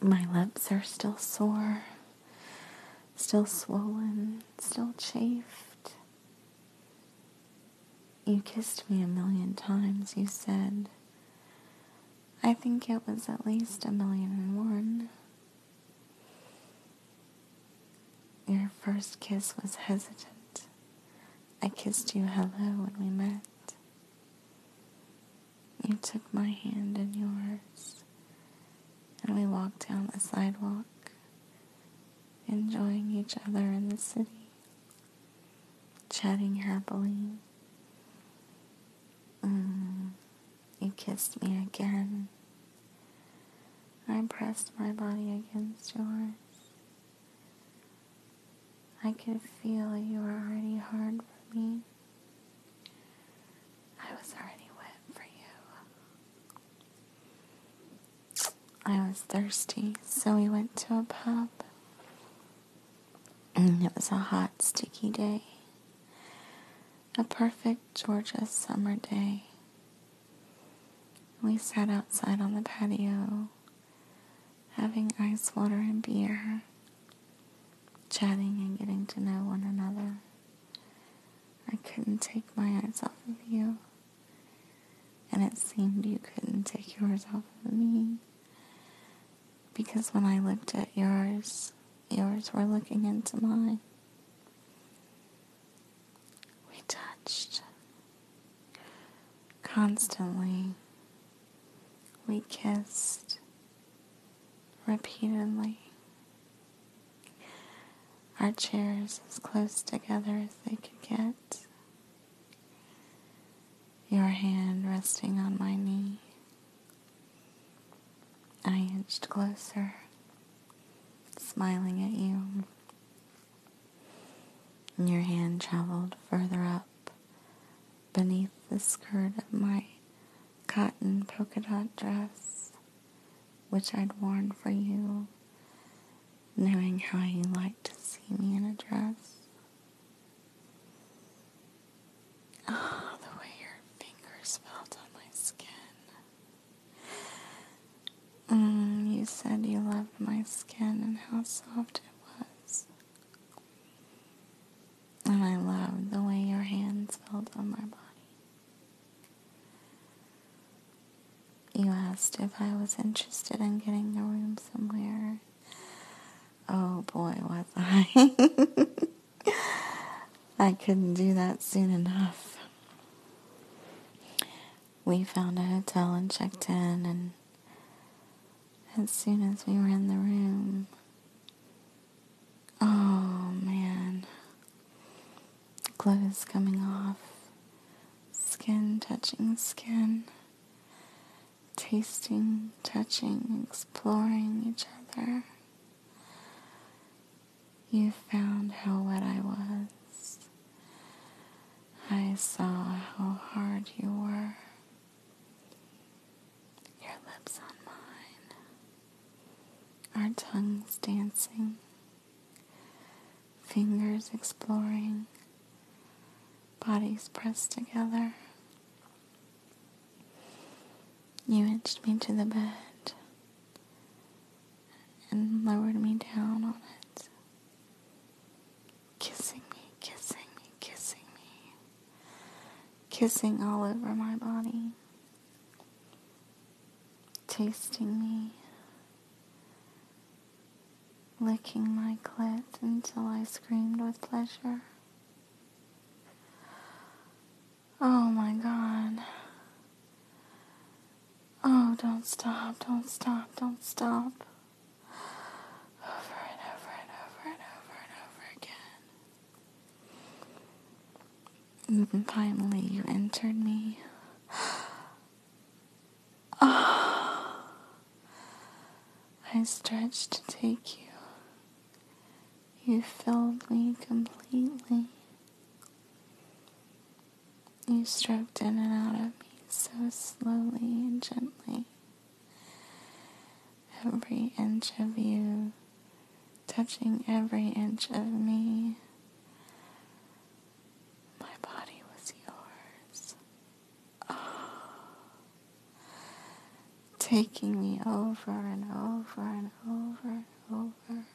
My lips are still sore, still swollen, still chafed. You kissed me 1,000,000 times, you said. I think it was at least 1,000,001. Your first kiss was hesitant. I kissed you hello when we met. You took my hand in yours, and we walked down the sidewalk, enjoying each other in the city, chatting happily. You kissed me again. I pressed my body against yours. I could feel you were already hard for me. I was already wet for you. I was thirsty, so we went to a pub. And it was a hot, sticky day. A perfect Georgia summer day. We sat outside on the patio, having ice water and beer, chatting and getting to know one another. I couldn't take my eyes off of you, and it seemed you couldn't take yours off of me, because when I looked at yours were looking into mine. We touched constantly. We kissed repeatedly. Our chairs as close together as they could get. Your hand resting on my knee. I inched closer, smiling at you. And your hand traveled further up beneath the skirt of my cotton polka dot dress, which I'd worn for you, knowing how you liked to see me in a dress. Oh, the way your fingers felt on my skin. You said you loved my skin and how soft it was. And I loved the way your hands felt on my body. You asked if I was interested in getting a room somewhere. Oh boy, was I. I couldn't do that soon enough. We found a hotel and checked in, and as soon as we were in the room, oh man, clothes coming off, skin touching skin, tasting, touching, exploring each other. You found how wet I was. I saw how hard you were. Your lips on mine. Our tongues dancing. Fingers exploring. Bodies pressed together. You inched me to the bed and lowered me down on it. Kissing me, kissing me, kissing me. Kissing all over my body. Tasting me. Licking my clit until I screamed with pleasure. Oh my God. Oh, don't stop, don't stop, don't stop. Over and over and over and over and over again. And finally you entered me. Oh. I stretched to take you. You filled me completely. You stroked in and out of me so slowly and gently. Every inch of you touching every inch of me. My body was yours. Oh. taking me over and over and over and over.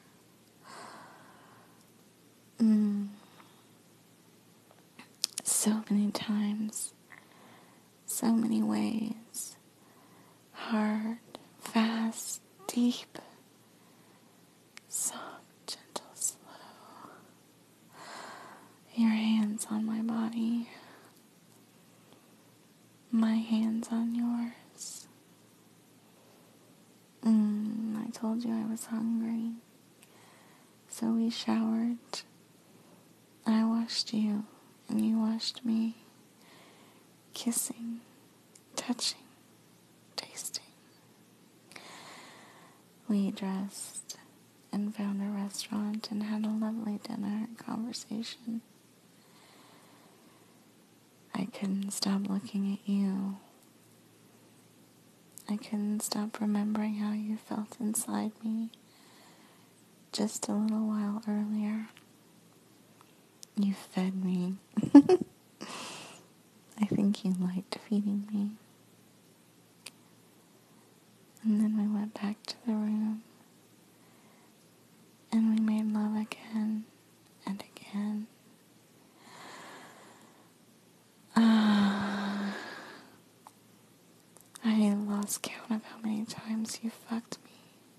So many times, so many ways, hard, fast, deep, soft, gentle, slow. Your hands on my body, my hands on yours. I told you I was hungry, so we showered. I washed you, and you washed me, kissing, touching, tasting. We dressed and found a restaurant and had a lovely dinner and conversation. I couldn't stop looking at you. I couldn't stop remembering how you felt inside me just a little while earlier. You fed me. I think you liked feeding me. And then we went back to the room and we made love again and again. I lost count of how many times you fucked me.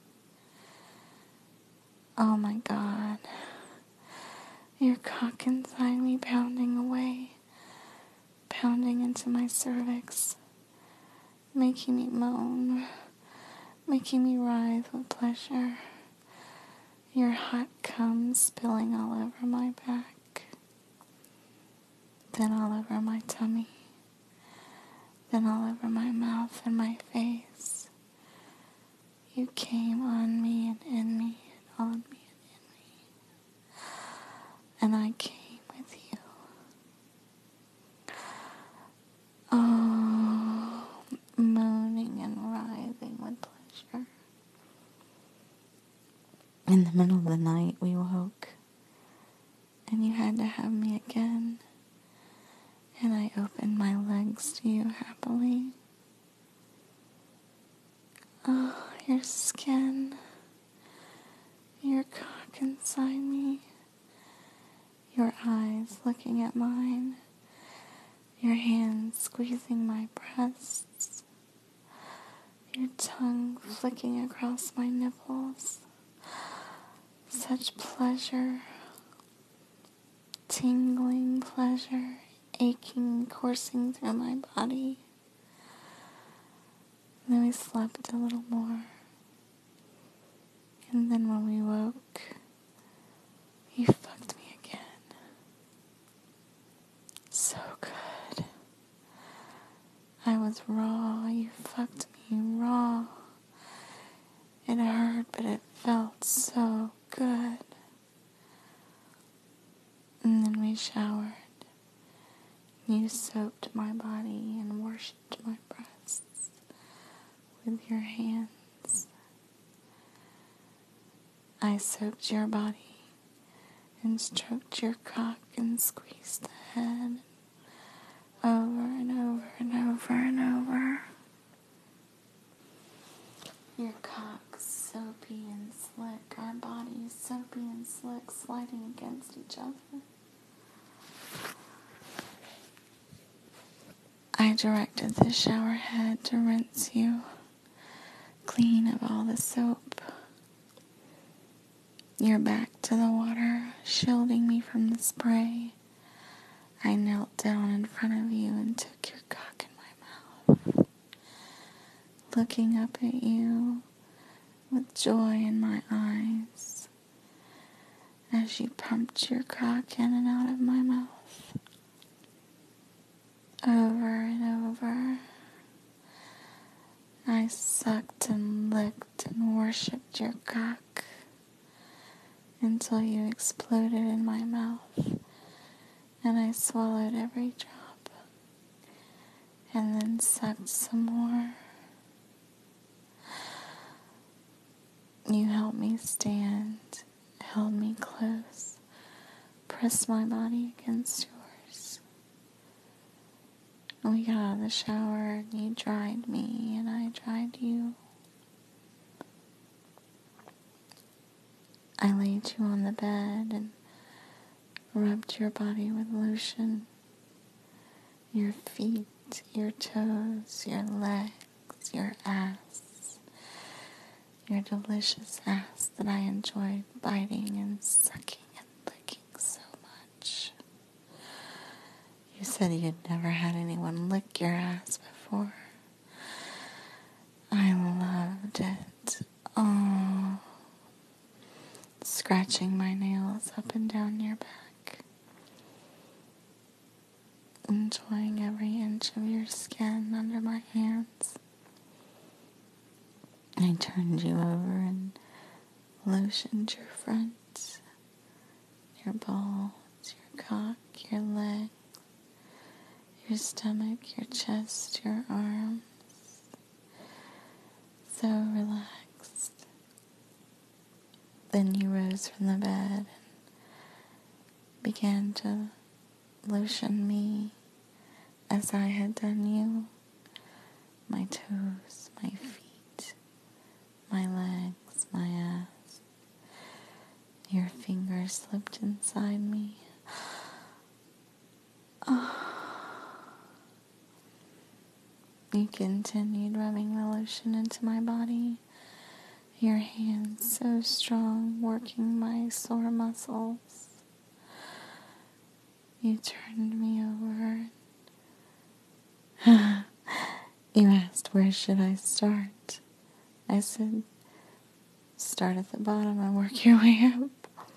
Oh my God. Your cock inside me pounding away, pounding into my cervix, making me moan, making me writhe with pleasure. Your hot cum spilling all over my back, then all over my tummy, then all over my mouth and my face. You came on me and in me and on me and in me. And I came with you. Oh, moaning and writhing with pleasure. In the middle of the night, we woke, and you had to have me again. And I opened my legs to you happily. Oh, your skin, your cock inside me, your eyes looking at mine, your hands squeezing my breasts, your tongue flicking across my nipples. Such pleasure, tingling pleasure, aching, coursing through my body. And then we slept a little more. And then when we woke, you fucked me again. So good. I was raw. You fucked me raw. It hurt, but it felt so good. And then we showered. You soaped my body and worshipped my breasts with your hands. I soaped your body and stroked your cock and squeezed the head over and over and over and over. Your cock soapy and slick, our bodies soapy and slick, sliding against each other. I directed the shower head to rinse you clean of all the soap. Your back to the water, shielding me from the spray. I knelt down in front of you and took your cock in my mouth, looking up at you with joy in my eyes as you pumped your cock in and out of my mouth. Over and over, I sucked and licked and worshipped your cock until you exploded in my mouth, and I swallowed every drop, and then sucked some more. You helped me stand, held me close, pressed my body against yours. We got out of the shower and you dried me and I dried you. I laid you on the bed and rubbed your body with lotion. Your feet, your toes, your legs, your ass. Your delicious ass that I enjoyed biting and sucking and licking so much. You said you'd never had anyone lick your ass before. I loved it. Oh, scratching my nails up and down your back. Enjoying every inch of your skin under my hands. I turned you over and lotioned your front, your balls, your cock, your leg, your stomach, your chest, your arms. So relaxed. Then you rose from the bed and began to lotion me as I had done you. My toes, my feet, my legs, my ass. Your fingers slipped inside me. You continued rubbing the lotion into my body, your hands so strong, working my sore muscles. You turned me over. You asked, where should I start? I said, start at the bottom and work your way up.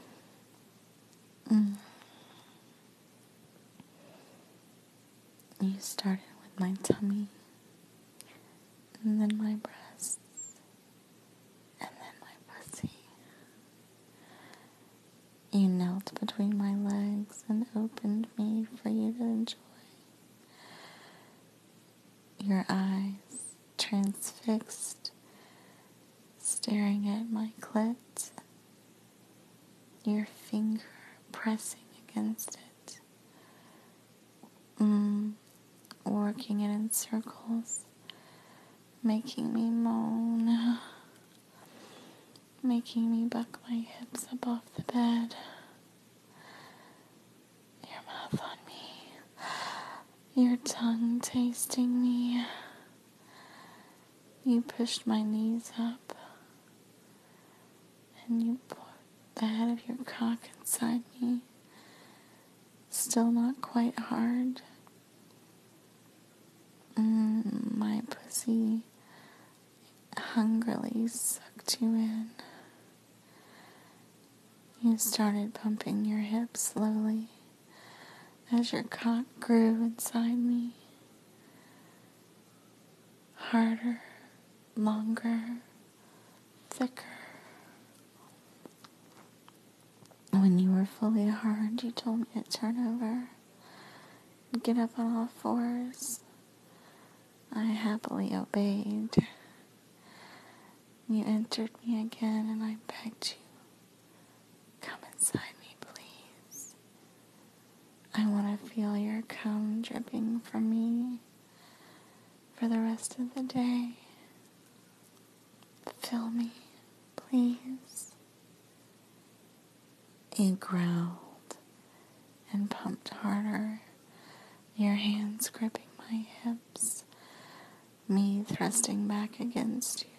You started with my tummy, and then my breasts, and then my pussy. You knelt between my legs and opened me for you to enjoy. Your eyes transfixed, staring at my clit. Your finger pressing against it. Working it in circles. Making me moan. Making me buck my hips up off the bed. Your mouth on me. Your tongue tasting me. You pushed my knees up. And you put the head of your cock inside me. Still not quite hard. My pussy hungrily sucked you in. You started pumping your hips slowly as your cock grew inside me. Harder, longer, thicker. When you were fully hard, you told me to turn over and get up on all fours. I happily obeyed. You entered me again and I begged you, come inside me, please. I want to feel your cum dripping from me for the rest of the day. Fill me, please. You growled and pumped harder, your hands gripping my hips, me thrusting back against you.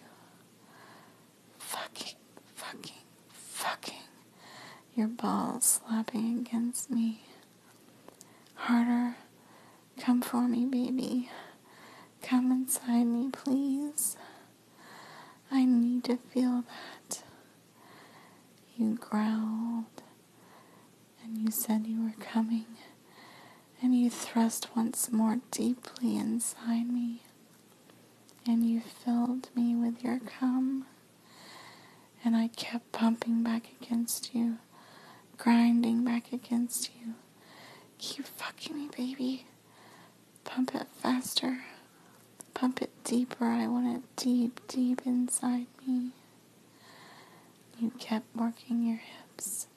Fucking, your balls slapping against me. Harder, come for me, baby. Come inside me, please. I need to feel that. You growled, and you said you were coming, and you thrust once more deeply inside me, and you filled me with your cum, and I kept pumping back against you, grinding back against you. Keep fucking me, baby. Pump it faster. Pump it deeper. I want it deep, deep inside me. You kept working your hips,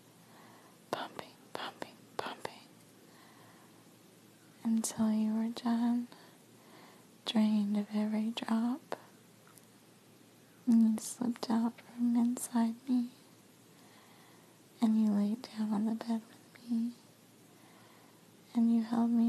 pumping, until you were done. drained of every drop. And you slipped out from inside me. And you laid down on the bed with me. And you held me